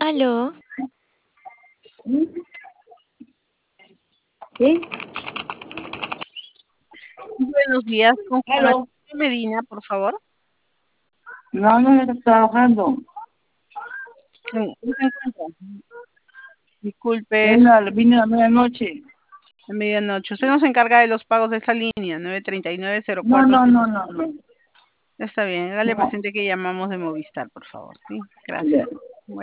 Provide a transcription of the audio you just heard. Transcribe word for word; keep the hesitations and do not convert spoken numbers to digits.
Aló, ¿Sí? buenos días, con Juan Hello. Antonio Medina, por favor. No, no está trabajando. Sí, ¿no se encuentra? Disculpe, es Venga, vine a la medianoche. de medianoche. Usted nos encarga de los pagos de esa línea, nueve tres nueve cero No, cuatro no, siete. no, no, no. Está bien, hágale No. presente que llamamos de Movistar, por favor. Sí, gracias. Ya.